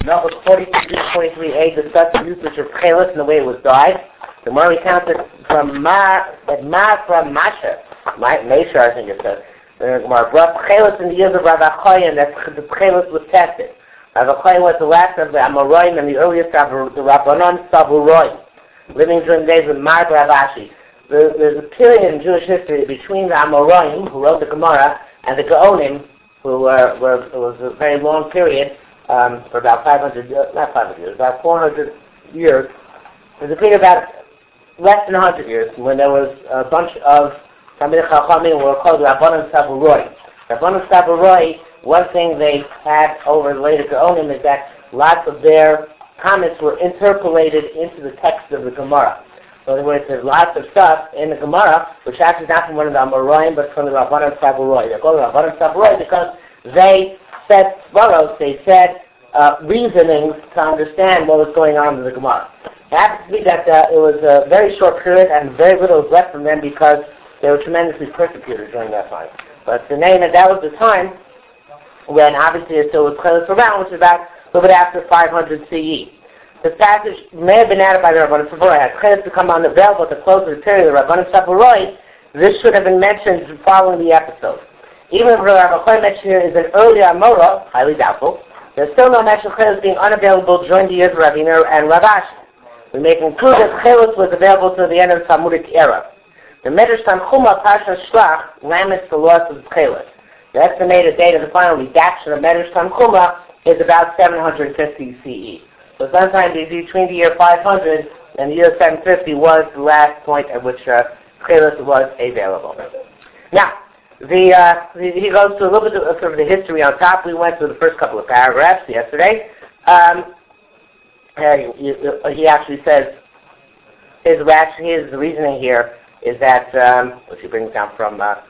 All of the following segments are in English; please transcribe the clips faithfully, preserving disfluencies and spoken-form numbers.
Numbers forty-three to twenty-three a discuss the usage of chelis and the way it was dyed. The more we count it from Ma, at Ma from Masha, Mesha, I think it says. The Gemara brought chelis in the years of Rav Achaia, and that the chelis was tested. Rav Achaia was the last of the Amoraim and the earliest of the Rabbanon Savuroim, living during the days of Mar Rav Ashi. There, there's a period in Jewish history between the Amoraim, who wrote the Gemara, and the Gaonim, who were, were it was a very long period, um, for about five hundred, not five hundred years, about four hundred years. There's a period about less than one hundred years, when there was a bunch of Talmidei Chachamim who were called Rabbanon Savuroim. Rabbanon Savuroim, one thing they had over the later Gaonim is that lots of their comments were interpolated into the text of the Gemara. So in other words, there's lots of stuff in the Gemara, which actually is not from one of the Amoraim, but from the Rabbanon Savuroim. They're called Rabbanon Savuroim because they said svaros, they said uh, reasonings to understand what was going on in the Gemara. It happens to be that uh, it was a very short period and very little was left from them because they were tremendously persecuted during that time. But the name that that was the time when obviously it still was chelis around, which is about a little bit after five hundred C E. The passage may have been added by the Rabbanon Savuroim. Had chelis become unavailable at the close of the period of the Rabbanon Savuroim, this should have been mentioned following the episode. Even if the Rav Achaia mentioned here is an earlier Amora, highly doubtful, there's still no mention of chelis being unavailable during the years of Ravina and Rav Ashi. We may conclude that chelis was available to the end of the Talmudic era. The Medrash Tanchuma Parsha Shlach laments the loss of chelis. The estimated date of the final redaction of Medrash Tanchuma is about seven hundred fifty C E. So sometime between the year five hundred and the year seven fifty was the last point at which uh, chelis was available. Now, the, uh, he goes through a little bit of sort of the history on top. We went through the first couple of paragraphs yesterday. Um, uh, he, he actually says his his reasoning here is that, um, which he brings down from uh,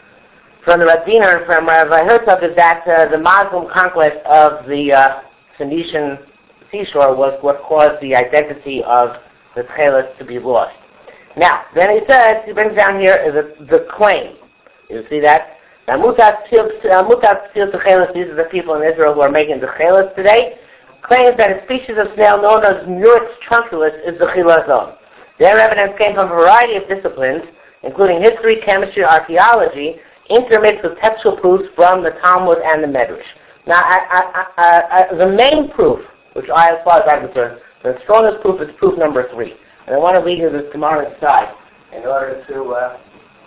from the Radina and from Rav Herzog, is that uh, the Muslim conquest of the uh, Phoenician seashore was what caused the identity of the chelis to be lost. Now, then he says, he brings down here is a, the claim. You see that? Now, Mutat Tzil Techelis, these are the people in Israel who are making the chelis today, claims that a species of snail known as Murex trunculus is the chilazon. Their evidence came from a variety of disciplines, including history, chemistry, archaeology, intermixed with textual proofs from the Talmud and the Medrash. Now, I, I, I, I, the main proof, which I, as far as I'm concerned, the strongest proof is proof number three. And I want to read you this Gemara inside in order to uh,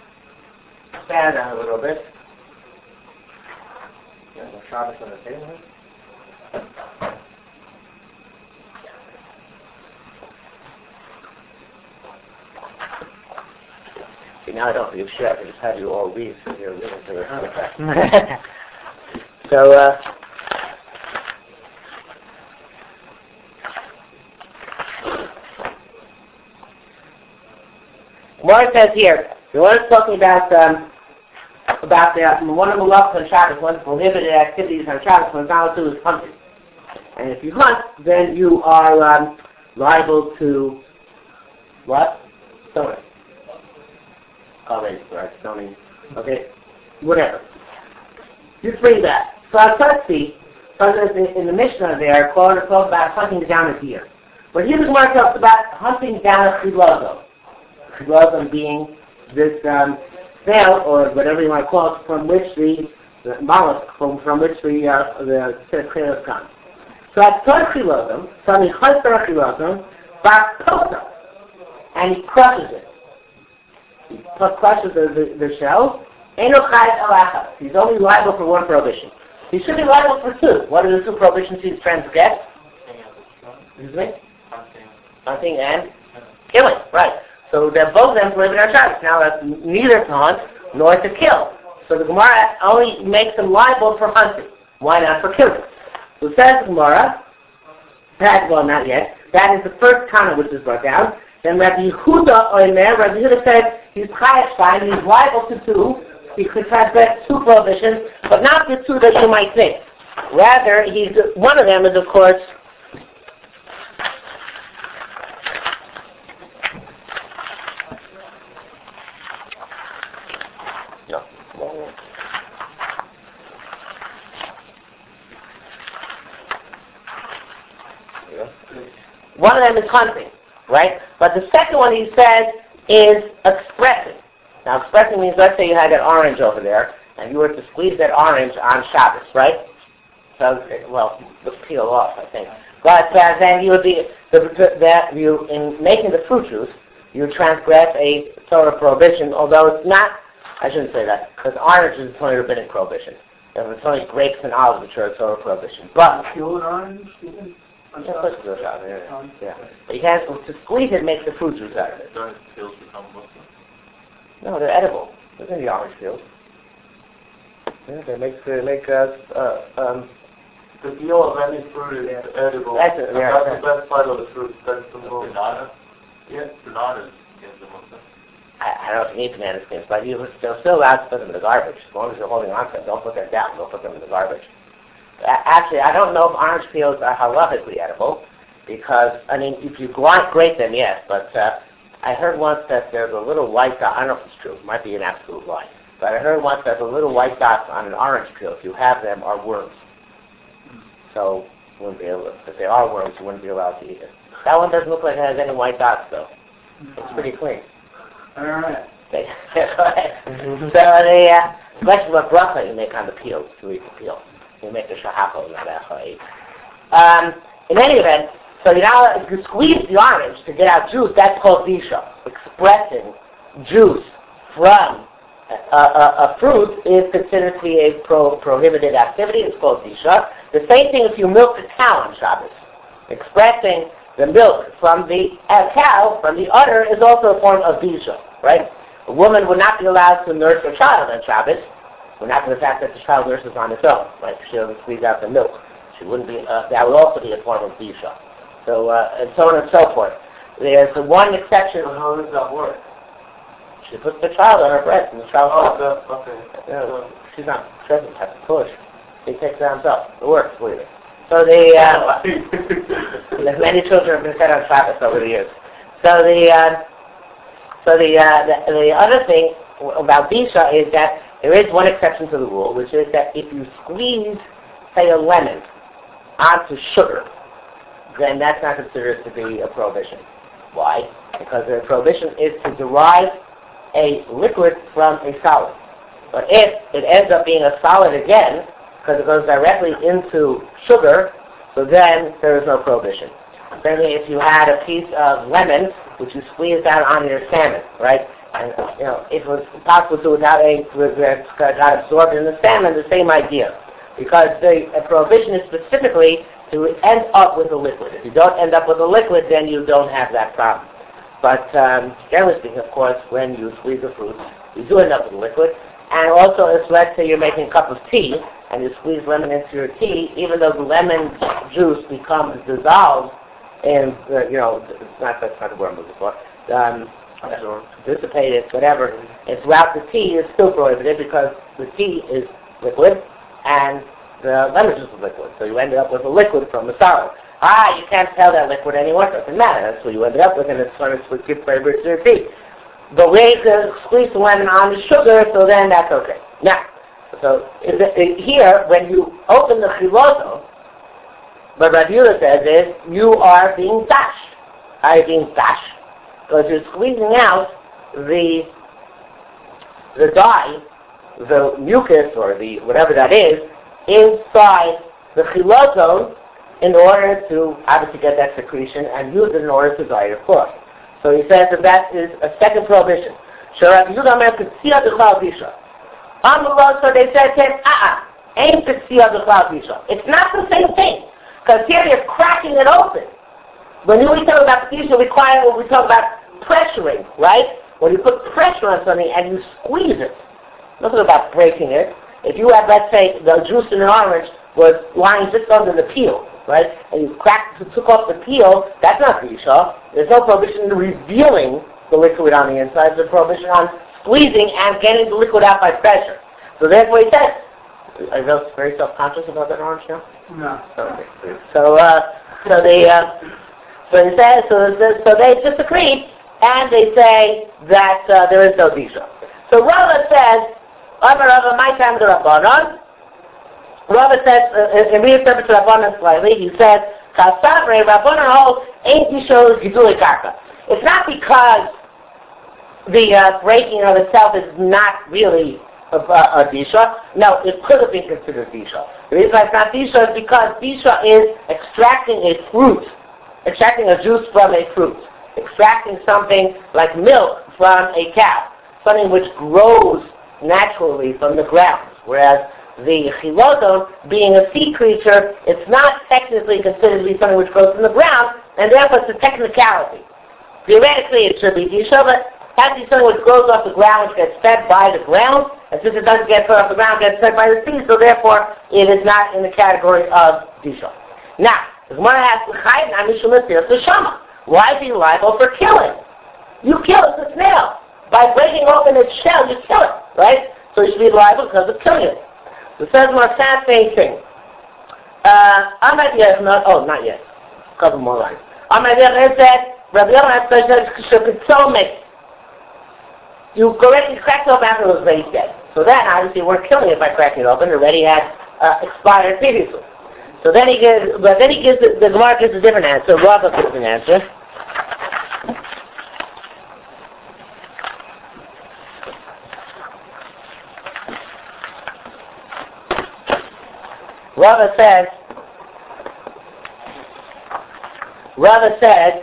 expand on it a little bit. Shabbos on the table. See, now I don't give shit. I just have you all read so you're really to the So, uh, Gemara says here, the one is talking about um, about the one of the malachos on Shabbos, one of the prohibited activities on Shabbos, one not to do is hunting. And if you hunt, then you are um, liable to what? Stoning. Already, right? Stoning. Okay, whatever. Just read that. So Atzatzi, in the Mishnah there, called it talk about hunting down a deer. But here the Gemara talks about hunting down a chilazon. Chilazon being this um, snail, or whatever you want to call it, from which the, the mollusk, from, from which the uh, the chelis comes. So at Tzad chilazon, so he chasar chilazon, ba'posa, and he crushes it. He crushes the, the, the shell. Eno chayes alachas. He's only liable for one prohibition. He should be liable for two. What are the two prohibitions he's trying to get? Excuse me? Hunting and killing. Right. So they're both of them prohibited on Shabbos. Now that's neither to hunt nor to kill. So the Gemara only makes them liable for hunting. Why not for killing? So says the Gemara, that, well, not yet. That is the first comment which is brought down. Then Rabbi Yehuda Omer, Rabbi Yehuda said he's chayav shleim, he's liable to two. He could transgress two prohibitions, but not the two that you might think. Rather, he's one of them is, of course, no. One of them is hunting, right? But the second one he says is expressing. Now expressing means, let's say you had an orange over there, and you were to squeeze that orange on Shabbos, right? So, well, let's peel off, I think. But uh, then you would be, the, the, that you, in making the fruit juice, you transgress a Torah prohibition, although it's not, I shouldn't say that, because orange is only rabbinic prohibition. If it's only grapes and olives, which are a Torah prohibition. But, peel an orange, even? Yeah, of course it goes out, yeah. yeah. But you can't, to squeeze it makes the fruit juice out of it. Don't peels become Muslim? No, they're edible. They're in the orange peels. Yeah, they make, they make, uh, uh, um, the peel of any fruit is edible. That's, it, yeah, that's yeah. the best part of the fruit. That's the most. Banana? Yeah. Bananas is the Muslim. I, I don't know if you need banana skins, but you, they're still allowed to put them in the garbage. As long as you're holding on to them, don't put them down. Don't put them in the garbage. Actually, I don't know if orange peels are halachically edible, because, I mean, if you grate them, yes, but uh, I heard once that there's a little white dot, I don't know if it's true, it might be an absolute lie, but I heard once that the little white dots on an orange peel, if you have them, are worms. So, you wouldn't be able to, if they are worms, you wouldn't be allowed to eat it. That one doesn't look like it has any white dots, though. It's pretty clean. All right. Go ahead. So the uh, question what bracha you make on the peel, to eat the peel. You make the shahako, not a Um In any event, so you now if you squeeze the orange to get out juice, that's called disha. Expressing juice from a, a, a fruit is considered to be a pro, prohibited activity. It's called disha. The same thing if you milk a cow on Shabbos. Expressing the milk from the uh, cow, from the udder, is also a form of disha, right? A woman would not be allowed to nurse her child on Shabbos. We're not for the fact that the child nurses on its own, right? She doesn't squeeze out the milk. She wouldn't be, uh, that would also be a form of disha. So, uh, and so on and so forth. There's the one exception. So how does that work? She puts the child on her breast, and the child Oh, falls. that's okay. Yeah, she's not, she doesn't have to push. He takes it on himself. It works, believe it. So the, uh, many children have been fed on Shabbos over the years. So the, uh, so the, uh, the, the other thing about disha is that there is one exception to the rule, which is that if you squeeze, say, a lemon onto sugar, then that's not considered to be a prohibition. Why? Because the prohibition is to derive a liquid from a solid. But if it ends up being a solid again, because it goes directly into sugar, so then there is no prohibition. Certainly if you had a piece of lemon, which you squeezed out on your salmon, right? And, you know, if it was possible to without a, it got absorbed in the salmon, the same idea. Because the prohibition is specifically to end up with a liquid. If you don't end up with a liquid, then you don't have that problem. But um, generally speaking, of course, when you squeeze the fruit, you do end up with a liquid. And also, if let's say you're making a cup of tea, and you squeeze lemon into your tea, even though the lemon juice becomes dissolved in, uh, you know, it's not, that's not the word I'm looking for, um, uh, dissipated, whatever, and throughout the tea is still prohibited because the tea is liquid, and the lemon juice is liquid. So you ended up with a liquid from the solid. Ah, you can't tell that liquid anymore. It doesn't matter. That's what you ended up with, and it's going to give flavor to your tea. But we can squeeze the lemon on the sugar, so then that's okay. Now, so in the, in here, when you open the chiloto, what Rabbi Yehuda says is, you are being dashed. Are you being dashed? Because you're squeezing out the the dye, the mucus, or the whatever that is, inside the chiloto in order to obviously get that secretion and use it in order to dye your cloth. So he says that that is a second prohibition. So they said to him, uh-uh, ain't it's not the same thing. Because here you're cracking it open. When we talk about Kedusha, we require, we talk about pressuring, right? When you put pressure on something and you squeeze it. Nothing about breaking it. If you had, let's say, the juice in an orange was lying just under the peel, right? And you cracked, took off the peel, that's not Kedusha. There's no prohibition in revealing the liquid on the inside. There's a prohibition on squeezing and getting the liquid out by pressure. So therefore he says, are you very self-conscious about that orange now? No. Okay. So, uh, so they, uh, so he says, so, so they disagree, and they say that uh, there is no disha. So Rava says, Amar Rava, my time the Rabbanon. Rava says, uh, and we interpret the Rabbanon slightly. He says, Kasabre, Rabbanan hold, ain't Disha Giduli Karka. It's not because the uh, breaking of itself is not really a, a, a Disha. No, it could have been considered Disha. The reason why it's not Disha is because Disha is extracting a fruit, extracting a juice from a fruit, extracting something like milk from a cow, something which grows naturally from the ground, whereas the chilodon, being a sea creature, it's not technically considered to be something which grows from the ground, and therefore it's a technicality. Theoretically, it should be Disha, but it has to be something which grows off the ground, which gets fed by the ground, and since it doesn't get fed off the ground, it gets fed by the sea, so therefore it is not in the category of Disha. Now, the Gemara has why is he liable for killing? You kill it, it's a snail. By breaking open its shell, you kill it, right? So you should be liable because of killing it. So it says more fascinating thing. Uh, Ahmed Yeh, not, oh, not yet. A couple more lines. Ahmed Yeh said, Rabbi Yochanan said, you correctly cracked it open after it was already dead. So then, obviously, you weren't killing it by cracking it open. It already had uh, expired previously. So then he gives, but then he gives, the, the Gemara gives a different answer. Rava gives an answer. Rava says, Rava said,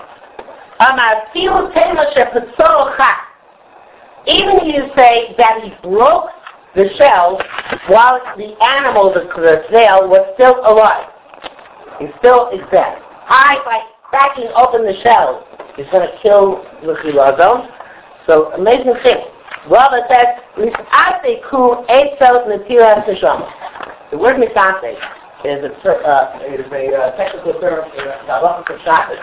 even if you say that he broke the shell while the animal, the, the snail, was still alive. He still exists. I, by cracking open the shell, is going to kill the chilazon. So, amazing thing. Rava says, the word misante is a, uh, is a uh, technical term for halacha Shabbos.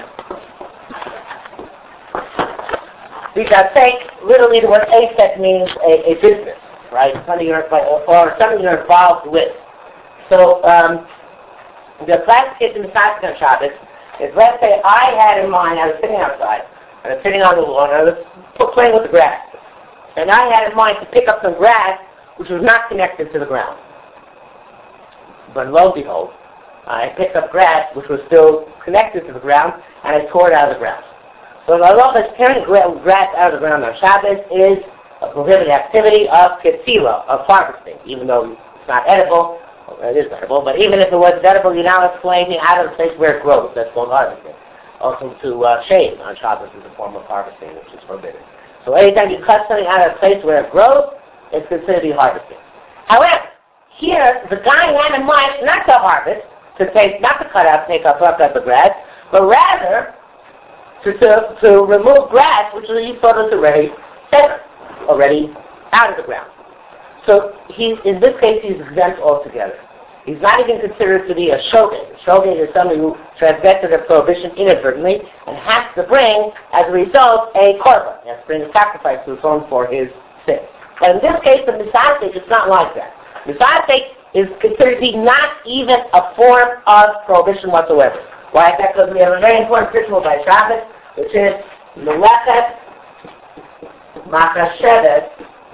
Because take literally the word asek means a, a business, right? Something you're or something you're involved with. So um, the classification of misante on Shabbos is, let's say I had in mind, I was sitting outside, I was sitting on the lawn, I was playing with the grass, and I had in mind to pick up some grass which was not connected to the ground. But lo and behold, I picked up grass which was still connected to the ground, and I tore it out of the ground. So the law of tearing grass out of the ground on Shabbos is a prohibited activity of ketzila, of harvesting, even though it's not edible. Well, it is edible, but even if it was edible, you're now explaining out of the place where it grows. That's called harvesting. Also, to uh, shave on Shabbos is a form of harvesting, which is forbidden. So anytime you cut something out of the place where it grows, it's considered to be harvesting. However, here, the guy had in mind not to harvest, to take, not to cut out, take up, up, up the grass, but rather to, to, to remove grass, which he thought was already severed, already out of the ground. So he, in this case, he's exempt altogether. He's not even considered to be a shogeg. Shogeg is somebody who transgressed the prohibition inadvertently and has to bring, as a result, a korban. He has to bring a sacrifice to atone for his sin. But in this case, the misasek, it's not like that. Misasek is considered to be not even a form of prohibition whatsoever. Why is that? Because we have a very important ritual by Shabbos, which is Melechet Makashevet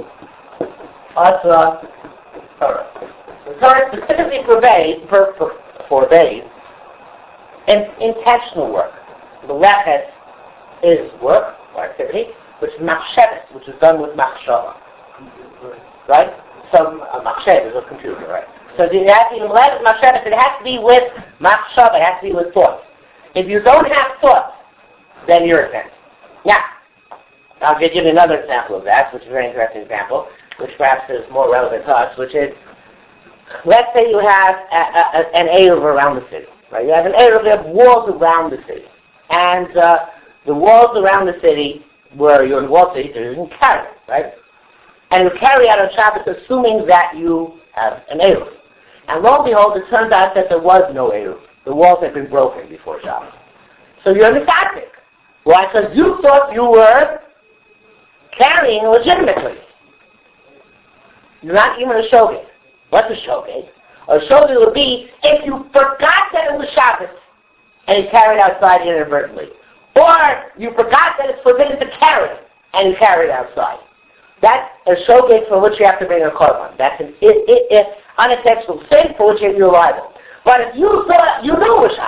Asra Torah. The Torah specifically forbids, forbids in, intentional work. Melechet is work or activity, which is Machshevet, which is done with Machshava. Right? So a Machshev is a computer, right? So it has to be Machshevet, it has to be with Machshava, it has to be with thoughts. If you don't have thoughts, then you're exempt. Now, I'll give you another example of that, which is a very interesting example, which perhaps is more relevant to us, which is, let's say you have a, a, an Eruv around the city, right? You have an Eruv, you have walls around the city. And uh, the walls around the city, where you're in Wall Street, you're in carry, right? And you carry out on Shabbos assuming that you have an Eruv. And lo and behold, it turns out that there was no Eruv. The walls had been broken before Shabbos. So you're in the tactic. Why? Because you thought you were carrying legitimately. You're not even a shogeg. What's a shogeg? A shogeg would be if you forgot that it was Shabbos and you carried outside inadvertently. Or you forgot that it's forbidden to carry and you carried outside. That's a shogeg for which you have to bring a korban. That's an it, it, it, unintentional sin for which you're liable. But if you thought you knew it was Shabbos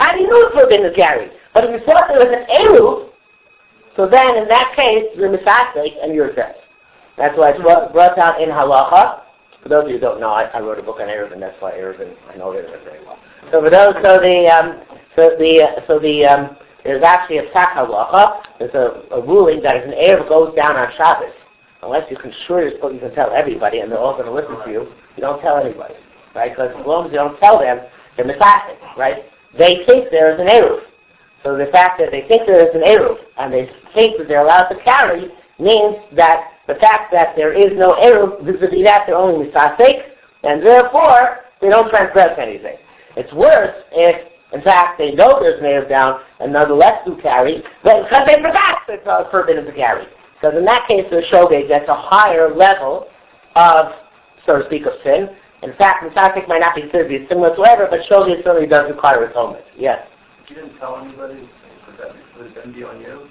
And he knew it's forbidden to carry. But if you thought there was an Eruv, so then in that case, you're misasek and you're dead. That's why it's brought down in Halacha. For those of you who don't know, I, I wrote a book on Eruv, and that's why Eruv, and I know Eruv very well. So for those, so the, um, so the, uh, so the, um, there's actually a psak halacha. There's a, a ruling that if an Eruv goes down on Shabbos, unless you can sure you're supposed, you can tell everybody, and they're all going to listen to you, you don't tell anybody, right? Because as long as you don't tell them, they're misasek, right? They think there is an Eruv. So the fact that they think there is an Eruv, and they think that they're allowed to carry, means that the fact that there is no Eruv, vis-a-vis that they're only misasek, and therefore, they don't transgress anything. It's worse if, in fact, they know there's an Eruv down, and nonetheless do carry, but because they forgot it's uh, forbidden to carry. Because in that case, the shogeg gets a higher level of, so to speak, of sin. In fact, misasek might not be considered to be similar whatsoever, but shogeg certainly does require atonement. Yes? If you didn't tell anybody, would that would it then be on you?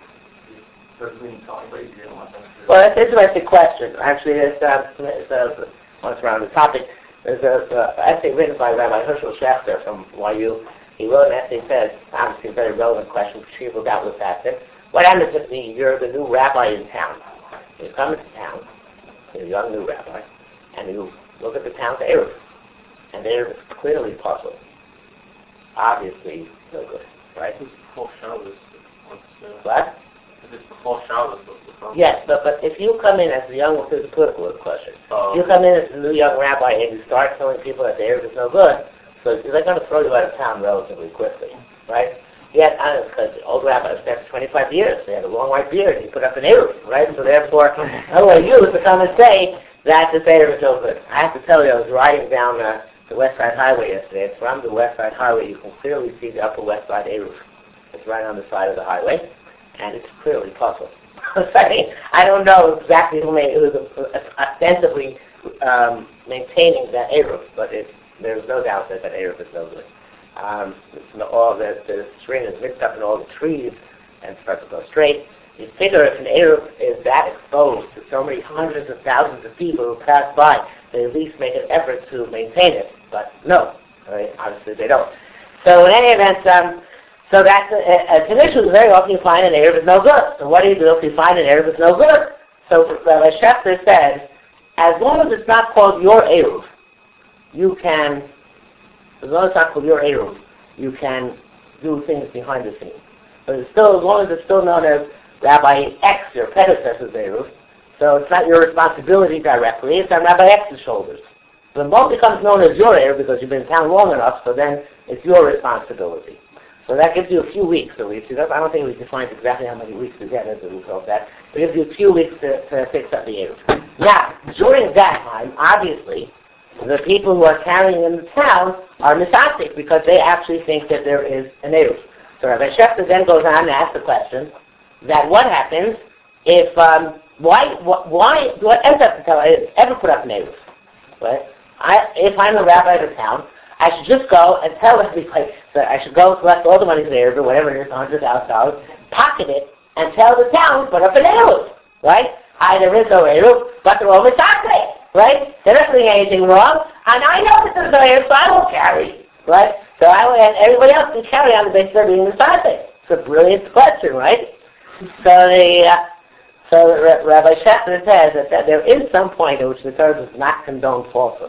Because we didn't tell anybody, you didn't want them to... Well, that's an interesting question. Actually, it's, uh, it's uh, once around the topic, there's an uh, essay written by Rabbi Herschel Schachter from Y U. He wrote an essay that says, obviously a very relevant question, people doubtless asked it. What happens if the, you're the new rabbi in town? You come into town, you're a young new rabbi, and you look at the town's Eruv. And the Eruv is clearly puzzled. Obviously, no good, right? It's before Shabbos. What? It's before Shabbos. Yes, but, but if you come in as a young, this is a political question. Uh, If you come in as a new young rabbi and you start telling people that the Eruv is no good, so they're going to throw you out of town relatively quickly, right? Yet, because the old rabbis there for twenty-five years, they had a long white beard, and he put up an Eruv, right? So therefore, who are you to come and say that the Eruv is no good? I have to tell you, I was riding down uh, the West Side Highway yesterday. From the West Side Highway, you can clearly see the Upper West Side Eruv. It's right on the side of the highway, and it's clearly puzzled. I mean, I don't know exactly who made, who's ostensibly um, maintaining that Eruv, but it, there's no doubt that that Eruv is no good. Um, all the, the string is mixed up in all the trees and starts to go straight. You figure if an Eruv is that exposed to so many hundreds of thousands of people who pass by, they at least make an effort to maintain it. But no, right? Obviously they don't. So in any event, um, so that's a, a, it's an issue. Very often you find an Eruv is no good. So what do you do if you find an Eruv is no good? So Rabbi Schachter said, as long as it's not called your Eruv, you can, as long as it's not called your Eruv, you can do things behind the scenes. But it's still, as long as it's still known as Rabbi X, your predecessor's Eruv, so it's not your responsibility directly, it's on Rabbi X's shoulders. So the moment becomes known as your Eruv because you've been in town long enough, so then it's your responsibility. So that gives you a few weeks at least. I don't think we defined exactly how many weeks to get as a result of that. It gives you a few weeks to, to fix up the Eruv. Now, during that time, obviously, the people who are carrying in the town are misasek because they actually think that there is an Eruv. So Rabbi Schachter then goes on to ask the question that what happens if, um, why, why do I ever, tell, ever put up an Eruv? Right? I, if I'm a rabbi of the town, I should just go and tell everybody that I should go collect all the money there, or whatever it is, one hundred thousand dollars, pocket it, and tell the town, put up an Eruv, right? I, there is no Eruv, but they're all misasek, right? They're not doing anything wrong, and I know that there's no Eruv, so I won't carry, right? So I and everybody else can carry on the basis they're being misasek. It's a brilliant question, right? So the, uh, so Rabbi Schachter says that, that there is some point at which the Torah does not condone falsehood.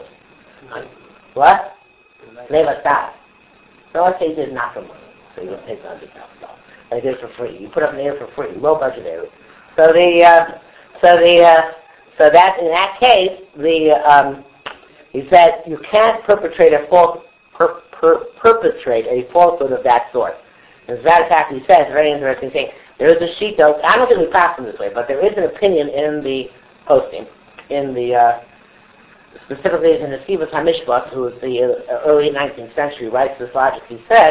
What? Never stop. So let's say you did not for money. So you don't pay one hundred thousand dollars. They did it for free. You put up an Eruv for free, low budget Eruv. So the, uh, so the, uh, so that in that case, the, um, he said you can't perpetrate a false, per, per, perpetrate a falsehood of that sort. As a matter of fact, he says a very interesting thing. There is a sheet, though. I don't think we passed them this way, but there is an opinion in the posting, in the. Uh, Specifically, in the Sivas HaMishpat, who is the uh, early nineteenth century, writes this logic. He says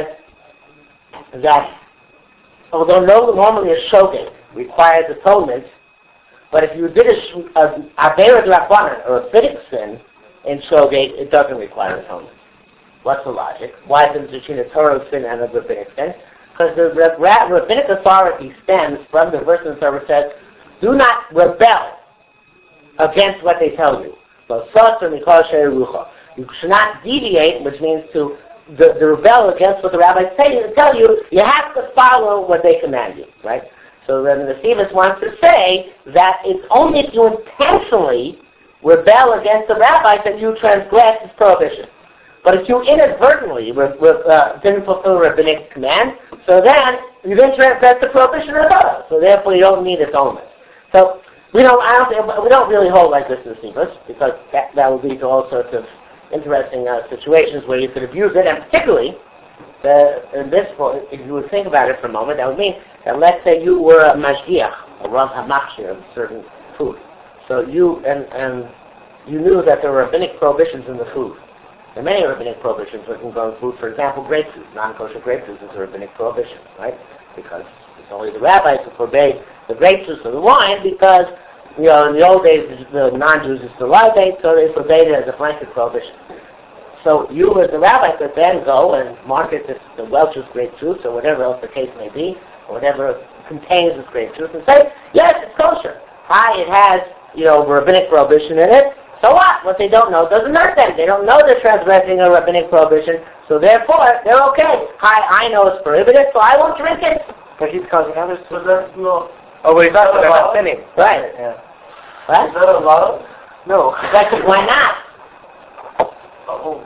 that although no, normally a shogeg requires atonement, but if you did a Avera D'Rabbanan or a Fidik sin in shogeg, it doesn't require atonement. What's the logic? Why is it between a Torah sin and a rabbinic sin? Because the rabbinic authority stems from the verse in the Torah says, do not rebel against what they tell you. You should not deviate, which means to the, the rebel against what the rabbis tell you, tell you, you have to follow what they command you, right? So then the Sivas wants to say that it's only if you intentionally rebel against the rabbis that you transgress this prohibition. But if you inadvertently re- re- uh, didn't fulfill rabbinic command, so then you didn't transgress the prohibition at all. So therefore you don't need atonement. So we don't, I don't, think- we don't really hold like this in the Sivas, because that, that would lead to all sorts of interesting uh, situations where you could abuse it, and particularly, the, in this point, if you would think about it for a moment, that would mean that let's say you were a mashgiach, a rav hamachshir of certain food. So you and and you knew that there were rabbinic prohibitions in the food. There are many rabbinic prohibitions within growing food. For example, grape juice, non-kosher grape juice is a rabbinic prohibition, right? Because it's only the rabbis who forbade the grape juice or the wine, because you know in the old days the non-Jews used to libate, so they forbade it as a blanket prohibition. So you as the rabbi could then go and market this, the Welch's grape juice or whatever else the case may be, or whatever contains this grape juice, and say, yes, it's kosher. Hi, it has, you know, rabbinic prohibition in it. So what? What they don't know doesn't hurt them. They don't know they're transgressing a rabbinic prohibition, so therefore they're okay. Hi, I know it's prohibited, so I won't drink it. But he's causing others to... So that's not... Oh, but he's not, they're not allowed? sinning. Right. Yeah. What? Is that allowed? No. Because why not? Oh.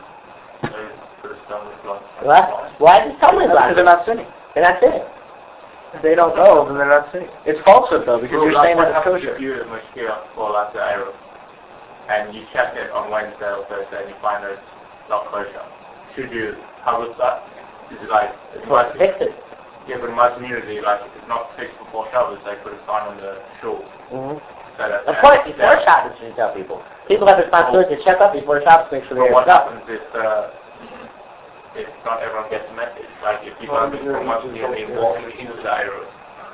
What? Why is it totally Because they're not sinning. They're not sinning. If they don't know, then they're not sinning. It's falsehood, though, because Well, you're like saying what that it's happens kosher. if you mashgiach for like the arrow, and you check it on Wednesday or Thursday, and you find that it's not kosher. Should you publish that? Is it like it Well, must fix it. yeah, but in my community, like if it's not fixed before Shabbos, they put a sign on the shul. Mm-hmm. So that Of course, before Shabbos, you tell people. People have the responsibility to check up before Shabbos, make sure But they're what up. happens if uh, if not everyone gets the message? Like if people have been from one community walking into the arrows,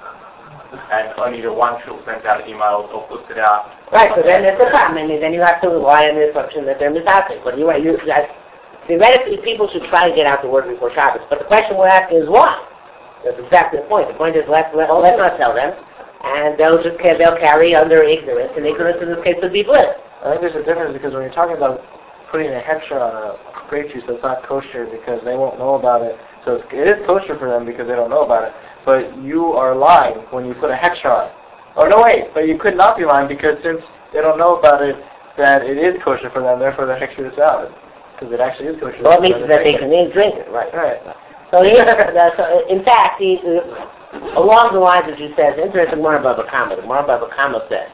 and only the one shul sends out emails or puts it out. Right, so then it's a problem, and then you have to rely on the assumption that they're misacting. But you're right, you, that, theoretically, people should try to get out the word before Shabbos. But the question we're asking is why? That's exactly the point. The point is let's, let, let's not tell them, and they'll just they'll carry under ignorance, and ignorance in this case would be bliss. I think there's a difference, because when you're talking about putting a hechsher on a grape juice that's not kosher because they won't know about it, so it's, it is kosher for them because they don't know about it, but you are lying when you put a hechsher on it. Or no, wait, but you could not be lying because since they don't know about it, that it is kosher for them, therefore the hechsher is valid. Because it actually is kosher. Well, it means that they can drink it, right? Right. So here, so in fact, he, uh, along the lines that you said, it's interesting, Gemara Baba Kama. The Gemara Baba Kama said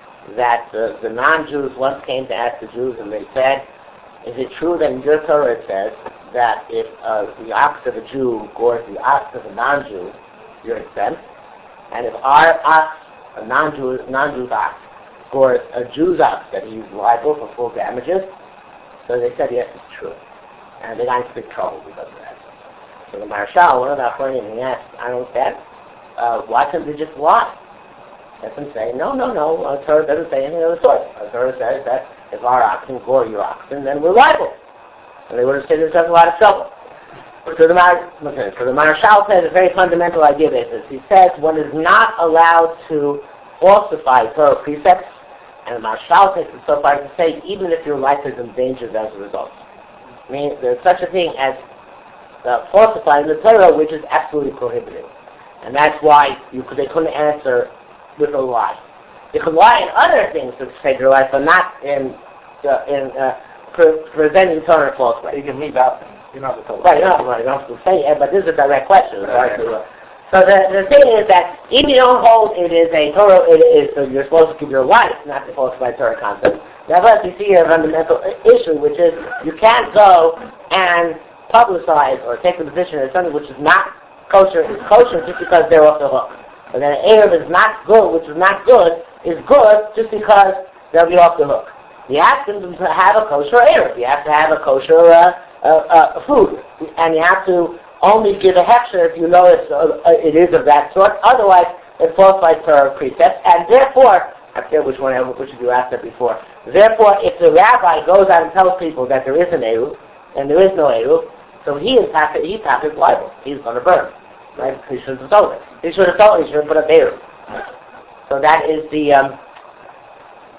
that uh, the non-Jews once came to ask the Jews, and they said, is it true that in your Torah it says that if uh, the ox of a Jew gores the ox of a non-Jew, you're exempt? And if our ox, a non-Jew, non-Jew's ox, gores a Jew's ox, that he's liable for full damages? So they said, yes, it's true. And they got into big trouble because of that. So the Marshal, one of the Achronim, he asked, I don't understand, uh, why couldn't they just lie? Let them say, no, no, no, our Torah doesn't say anything of the sort. Our Torah says that if our oxen gore your oxen, then we're liable. And they would have saved themselves a lot of trouble. So the, Mar- okay, so the Marshal says a very fundamental idea basis. He says one is not allowed to falsify Torah precepts, and the Marshal takes it so far as to say even if your life is endangered as a result. I mean, there's such a thing as uh, falsifying the Torah, which is absolutely prohibited. And that's why you could, they couldn't answer with a lie. They could lie in other things to save their life, but not in uh, in uh, pre- presenting Torah falsely. You can leave out things. You're not the Torah. Right, you're not right. You don't have to say it, but this is a direct question. Right? So the, the thing is that even if you don't hold it is a Torah, it is, so you're supposed to keep your life, not to falsify Torah concepts. Nevertheless, you see a fundamental issue, which is you can't go and publicize or take the position that something which is not kosher is kosher just because they're off the hook. But then an Erev is not good, which is not good, is good just because they'll be off the hook. You have to have a kosher Erev. You have to have a kosher uh, uh, uh, food. And you have to only give a hechsher if you know it's, uh, it is of that sort. Otherwise, it falsifies Torah precepts. And therefore, I forget which one, which of you asked that before. Therefore, if the rabbi goes out and tells people that there is an Eruv, and there is no Eruv, so he is happy, he's happy liable. He's going to burn. Right? He should have told it. He should have told it. He should have put up Eruv. So that is the, um,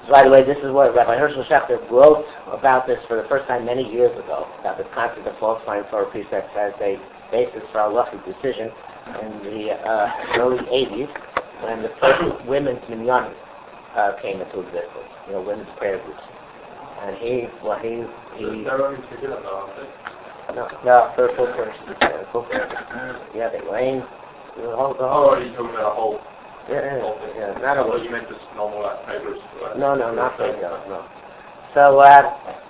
By the way, this is what Rabbi Herschel Schachter wrote about this for the first time many years ago, about this concept of falsifying Torah precepts as a basis for a halachic decision in the uh, early eighties, when the first women's minyanim uh, came into existence, you know, women's prayer groups. And he, well, he, he... No, no, they're full first. Yeah, full first. Yeah, they rain. The whole, the whole, Oh, you're talking about a whole... yeah, yeah, yeah, not a I thought you meant just normal like papers. Right? No, no, not radio, no. So, uh,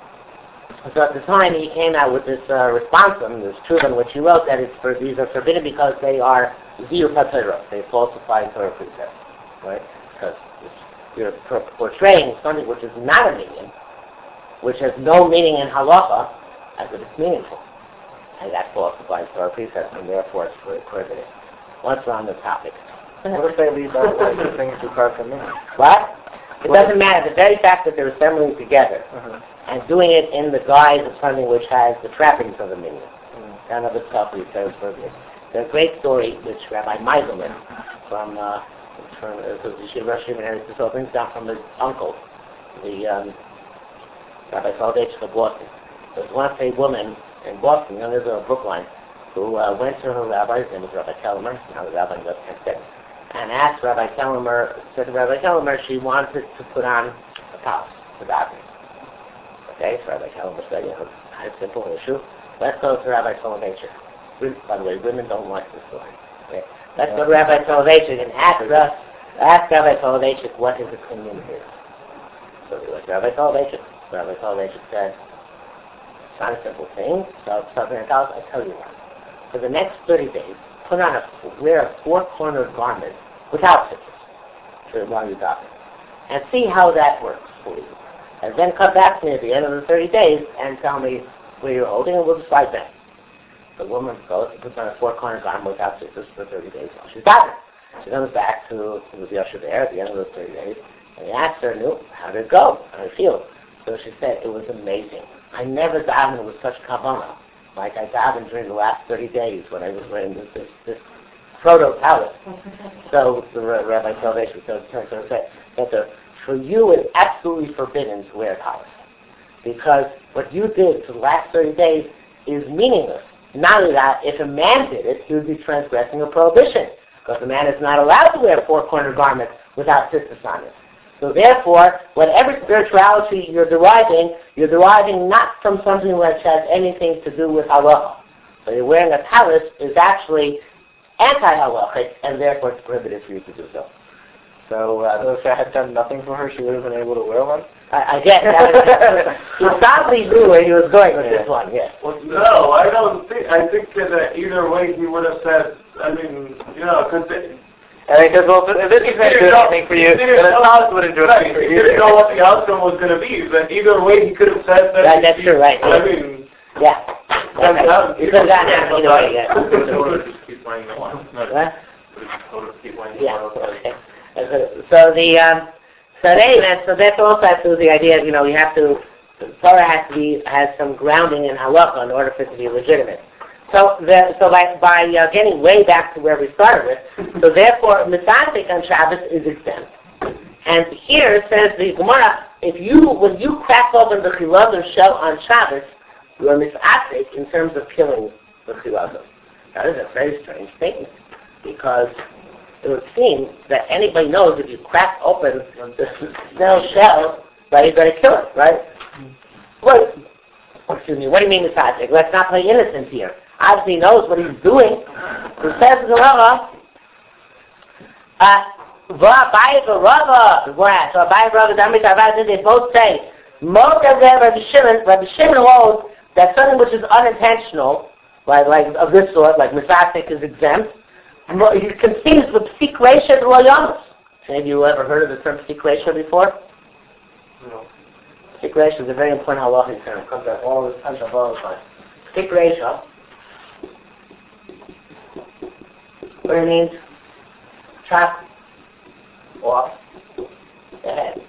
so at the time he came out with this uh, response on this truth in which he wrote that it's for, these are forbidden because they are ziyur pateros, they falsify Torah precepts, right? Because you're portraying something which is not a meaning, which has no meaning in halacha, as if it's meaningful. And that falsifies Torah precepts, and therefore it's prohibited. Once we're on the topic. What if they leave out like the things to cry from me? What? It what doesn't matter. The very fact that they're assembling together uh-huh. and doing it in the guise of something which has the trappings of a minion, mm. that of itself is very forbidden. There's a great story which Rabbi Meiselman from uh, from uh, the Yeshiva Shimon Eretz Yisrael brings down from his uncle, the um, Rabbi Soloveitchik of Boston. There was once a woman in Boston, young Israel, Brookline, who uh, went to her rabbi, his name was Rabbi Kellemer, now the rabbi in West Kent, and asked Rabbi Kellemer, said to Rabbi Kellemer, she wanted to put on a top to daven. Okay, so Rabbi Kellemer said, you know, it's a simple issue. Let's go to Rabbi Soloveitchik. By the way, women don't like this story. Okay? Let's go to Rabbi Soloveitchik and ask, uh, ask Rabbi Soloveitchik what his opinion is. So he went to Rabbi Soloveitchik. Rabbi Soloveitchik said, it's not a simple thing, so something like that, I'll tell you what. For the next thirty days, put on a, wear a four-cornered garment without stitches while you daven, and see how that works for you. And then come back to me at the end of the thirty days and tell me where you're holding, and we'll decide then. The woman goes and puts on a four-cornered garment without stitches for thirty days while she's davening. She comes back to, to the usher there at the end of those thirty days, and he asks her, "No, how did it go? How did it feel?" So she said, "It was amazing. I never davened with such kavanah like I davened during the last thirty days when I was wearing this, this, this proto-tallis." So the Rabbi Soloveitchik said that the, for you it's absolutely forbidden to wear a tallis, because what you did for the last thirty days is meaningless. Not only that, if a man did it, he would be transgressing a prohibition, because a man is not allowed to wear four-cornered garments without tzitzis on it. So therefore, whatever spirituality you're deriving, you're deriving not from something which has anything to do with halacha. So you're wearing a tallis is actually anti-halachic, and therefore it's prohibited for you to do so. So, uh, so if I had done nothing for her, she would have been able to wear one? I, I guess. He probably knew where he was going with this one, yes. Well, no, I don't think, I think that uh, either way he would have said, I mean, you know, because... I mean, because, well, if this is going to do anything for you, then the tallis wouldn't do anything for you. you. He didn't know what the outcome was going to be, but either way he could have said that... Right, that's true, right. I mean... Yeah. Okay. You could have gotten it either way, yeah. Yeah. So the um, so they so that's also to the idea. You know, you have to the Torah has to be has some grounding in halacha in order for it to be legitimate. So the, so by by uh, getting way back to where we started with, so therefore mitzvah on Shabbos is exempt. And here it says the Gemara, if you when you crack open the chilavim shell on Shabbos, you are mitzvah in terms of killing the chilavim. That is a very strange statement, because it would seem that anybody knows if you crack open the snail shell, right, you're going to kill it, right? What? Excuse me, what do you mean mitzvah? Let's not play innocent here. Obviously he knows what he's doing. So says the Gemara, uh, V'abai v'rava, so Abai v'rava, they both say, most of them, Rabbi Shimon, Rabbi Shimon holds that something which is unintentional, like, like of this sort, like misastic is exempt, he concedes with psik reisha d'loyamus. Have you ever heard of the term psik reisha before? No. Psik reisha is a very important halachic term. It comes up all the time, all the time. Psik reisha. What it means? Chop off the head.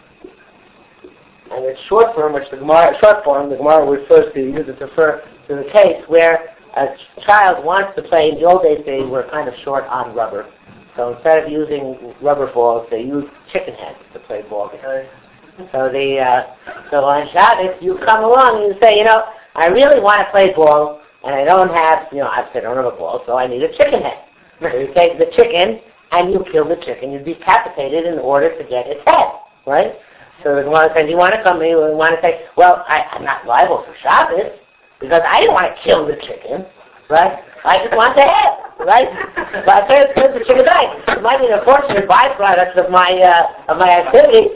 And it's short form, which the Gemara, short form, the Gemara refers to, uses to refer to the case where a child wants to play. In the old days, they were kind of short on rubber. So instead of using rubber balls, they used chicken heads to play ball games. So the uh, so on Shabbos you come along and you say, you know, I really want to play ball and I don't have, you know, I said I don't have a ball, so I need a chicken head. So you take the chicken and you kill the chicken. You decapitate it in order to get its head, right? So the Gemara says, you want to come, you want to say, well, I, I'm not liable for Shabbos because I didn't want to kill the chicken, right? I just want the head, right? But first, first the chicken died. It might be an unfortunate byproduct of my uh, of my activity.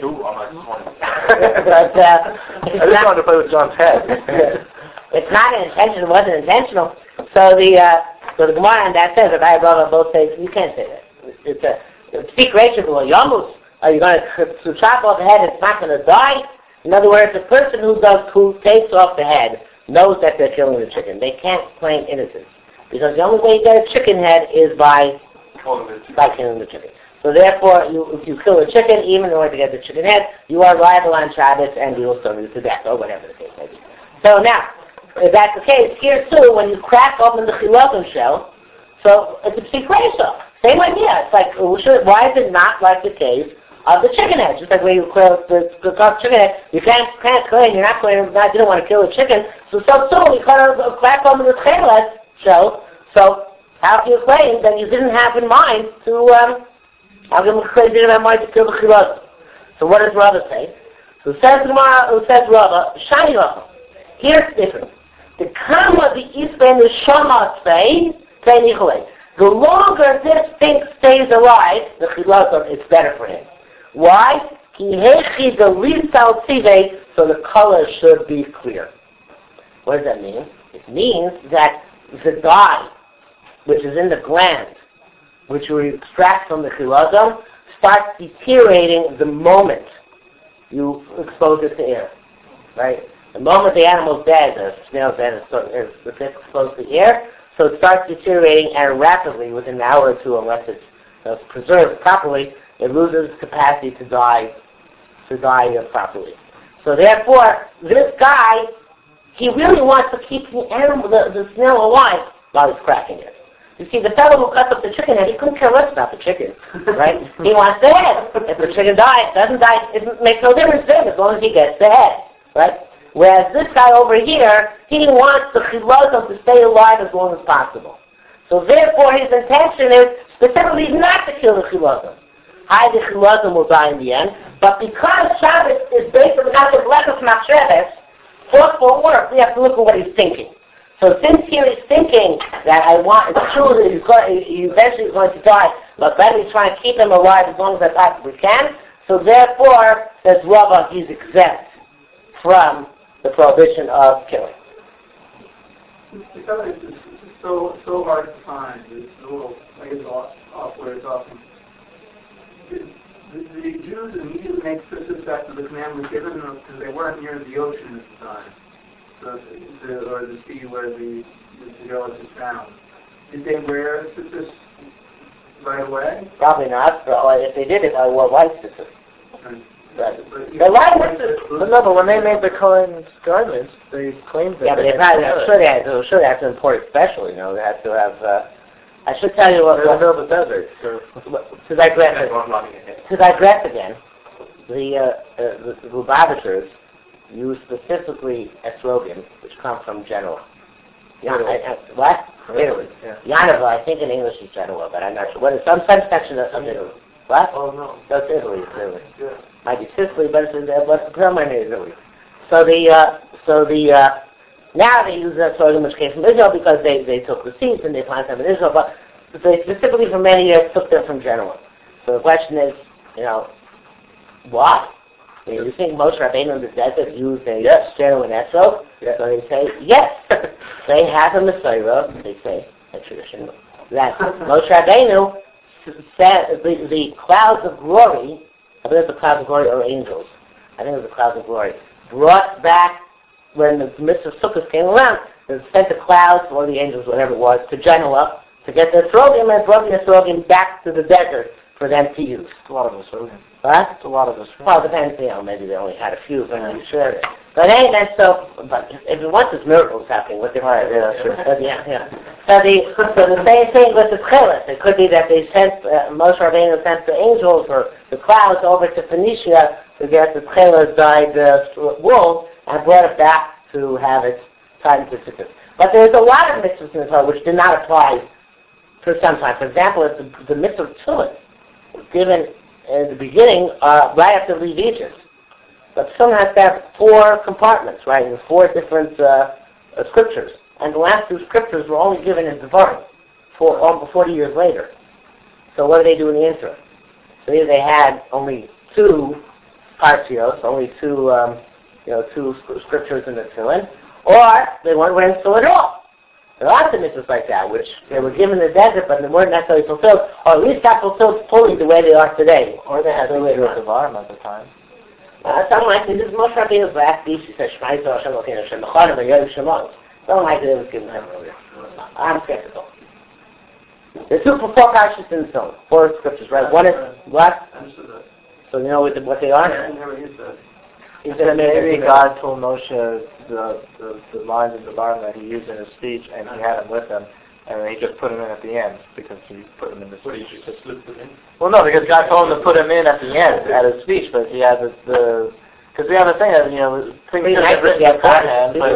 But uh, I just wanted to play with John's head. It's not an intention. It wasn't intentional. So the uh, so the Gemara and that says that I and Rava both say you can't say that. It's a speak ratio yamus. Are you going to, to chop off the head? It's not going to die. In other words, the person who does who takes off the head knows that they're killing the chicken. They can't claim innocence. Because the only way you get a chicken head is by, by killing the chicken. So therefore, you, if you kill a chicken, even in order to get the chicken head, you are liable on Shabbos and we will stone you to death, or whatever the case may be. So now, if that's the case, here too, when you crack open the chilazon shell, so it's a psikreso. Same idea. It's like, why is it not like the case of the chicken head? Just like when you kill the, the, the chicken head, you can't, can't claim, you're not claiming, you didn't want to kill a chicken, so so soon you cut a crack open the chilazon shell. So, how can you claim that you didn't have in mind to, um, how can you claim you didn't have in mind to kill the chilazon? So what does Rava say? So says Gemara, who says Rava, Shani Rava. Here's different. The kama the isben the shama say, say nichole. The longer this thing stays alive, the chilazon, it's better for him. Why? Ki hechi the lisal tive, so the color should be clear. What does that mean? It means that the dye, which is in the gland, which we extract from the chilazon, starts deteriorating the moment you expose it to air, right? The moment the animal's dead, the snail's dead, is exposed to air, so it starts deteriorating, and rapidly, within an hour or two, unless it's uh, preserved properly, it loses its capacity to die, to die uh, properly. So therefore, this guy, he really wants to keep the animal, the, the snail alive while he's cracking it. You see, the fellow who cuts up the chicken head, he couldn't care less about the chicken, right? He wants the head. If the chicken dies, doesn't die, it makes no difference to him as long as he gets the head, right? Whereas this guy over here, he wants the chilazon to stay alive as long as possible. So therefore, his intention is specifically not to kill the chilazon. Hi, the chilazon will die in the end, but because Shabbos is based on the concept of lekos machsheves, thoughtful work, we have to look at what he's thinking. So since here he's thinking that I want, it's true that he's going, he eventually is going to die, but better he's trying to keep him alive as long as I possibly can. So therefore, says Rava, he's exempt from the prohibition of killing. Because it's so so hard to find, it's a little, I guess, off, off where it's often. The, the, the Jews immediately make suspect that the command was given because they weren't near the ocean at the time. So, the, or the sea where the the Genesis is found. Did they wear tzitzis right away? Probably not, but if they did it, I wore white tzitzis. Right. Right. The white tzitzis. But no, but when they made the Kohen's garments, they claimed that. Yeah, but they probably, I'm sure they had, I'm sure they had to import it special, you know, they had to have, uh, I should tell you what, in the middle of the desert. So. to digress, to digress again, the, uh, uh, the Lubavitchers use specifically estrogen, which come from Genoa. Yeah, I, I, what? Italy. Yeah. Yanova, I think in English is Genoa, but I'm not sure. What is some subsection of, of Italy? What? Oh no. That's Italy, it's Italy. Yeah. Might be Sicily, but it's in there, but somewhere near Italy. So the, uh, so the, uh, now they use estrogen, which came from Israel because they, they took the seeds and they planted them in Israel, but they specifically for many years took them from Genoa. So the question is, you know, what? Do you think Moshe Rabbeinu in the desert used a yes. Genoan esrog? Yes. So they say, yes. They have a Messiah, they say, a tradition, that Moshe Rabbeinu said the, the clouds of glory, I believe the clouds of glory are angels, I think it was the clouds of glory, brought back, when the Mitzvah Sukkot came around, they sent the clouds, or the angels, whatever it was, to Genoa, to get the esrogim and brought the esrogim back to the desert for them to use. It's a lot of esrogim. What? It's a lot of us. Well, it depends, you know, maybe they only had a few, but I'm sure. But ain't that so, but if it once it's miracles happening, what they want, yeah, sure. But yeah, yeah. So the, so the same thing with the Tchelis. It could be that they sent, uh, Moshe Rabbeinu sent the angels or the clouds over to Phoenicia to get the Tchelah dyed uh, wool and brought it back to have it tied into tzitzis. But there's a lot of mitzvahs in the Torah which did not apply for some time. For example, it's the, the mitzvah of Tefillin was given in the beginning uh, right after leave Egypt. But Tefillin has to have four compartments, right, in four different uh, uh, scriptures. And the last two scriptures were only given in Devarim, for almost forty years later. So what do they do in the interim? So either they had only two parshios, only two, um, you know, two scriptures in the Tefillin, or they weren't wearing Tefillin at all. There are lots of mitzvahs like that, which they were given in the desert, but they weren't necessarily fulfilled, or at least not fulfilled fully the way they are today. Or they had to do a Devarim at the time. Uh, something like this is Moshe Rabbeinu's last speech. He says, Shema Yisrael Hashem Elokeinu Hashem Echad V'Yoyim Shemot. Something like that was given him earlier. I'm skeptical. There are two four parshas in the Torah, four scriptures, right? One is what? So you know what, the, what they are? He said maybe God told Moshe the, the, the lines of the Devarim that he used in his speech, and he had them with him, and he just put them in at the end because he put them in the speech. Just slipped them in? Well, no, because God told him to put them in at the end at his speech, but he had the because we have a thing that you know things Very that nice are written to have God. beforehand, but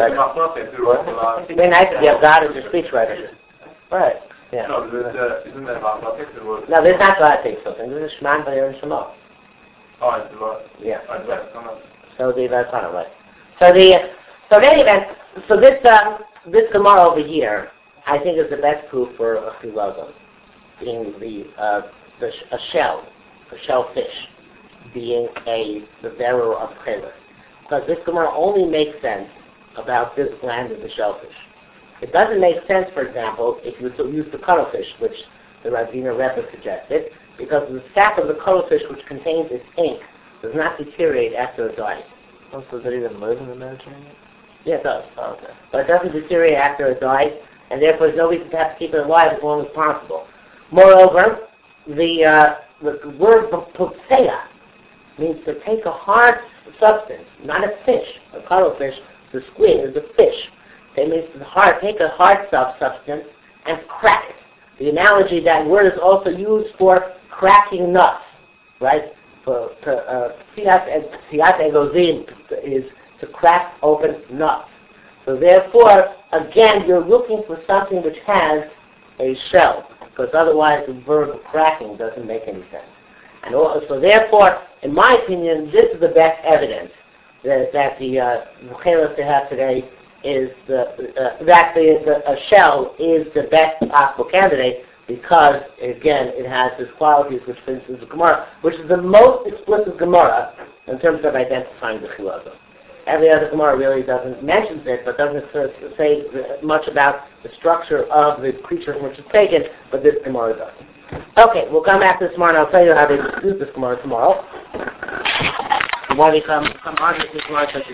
It's very nice to have God as your speechwriter. right. Yeah. No, there's, uh, isn't there about the word? No, there's not God takes something. This is Shema V'Yoyim Shemot. Oh, it's the word. Yeah. Oh, it's the word. So the that's kind of right. So the so in any event, so this um, this Gemara over here, I think is the best proof for a chilazon, being the uh, the sh- a shell, a shellfish, being a the bearer of chelas. Because this Gemara only makes sense about this gland of the shellfish. It doesn't make sense, for example, if you use the cuttlefish, which the Ravina Rebbe suggested, because the sac of the cuttlefish, which contains its ink, does not deteriorate after it dies. Oh, so does it even live in the Mediterranean? Yeah, it does. Oh, okay. But it doesn't deteriorate after it dies, and therefore there's no reason to have to keep it alive as long as possible. Moreover, the uh, the word potsea means to take a hard substance, not a fish. A cuttlefish, the squid is a fish. It means to hard, take a hard sub- substance and crack it. The analogy, that word is also used for cracking nuts, right? For siyat egozim is to crack open nuts. So therefore, again, you're looking for something which has a shell, because otherwise the verb cracking doesn't make any sense. And also, so therefore, in my opinion, this is the best evidence that, that the uh, chelas they have today is the, uh, that the, the a shell is the best possible candidate, because again it has its qualities which fits into the Gemara, which is the most explicit Gemara in terms of identifying the chilazon. Every other Gemara really doesn't mention it, but doesn't say much about the structure of the creature from which it's taken, but this Gemara does. Okay, we'll come back to this tomorrow, and I'll tell you how they dispute this Gemara tomorrow. Why they come come on with this Gemara such a